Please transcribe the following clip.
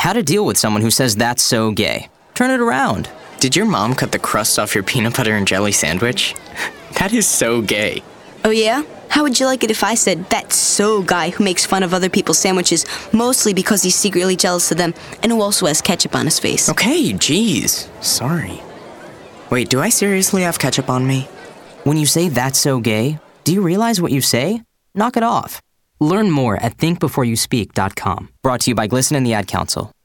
How to deal with someone who says that's so gay. Turn it around. Did your mom cut the crust off your peanut butter and jelly sandwich? That is so gay. Oh yeah? How would you like it if I said, that's so guy who makes fun of other people's sandwiches, mostly because he's secretly jealous of them, and who also has ketchup on his face? Okay, geez. Sorry. Wait, do I seriously have ketchup on me? When you say that's so gay, do you realize what you say? Knock it off. Learn more at thinkbeforeyouspeak.com. Brought to you by Glisten and the Ad Council.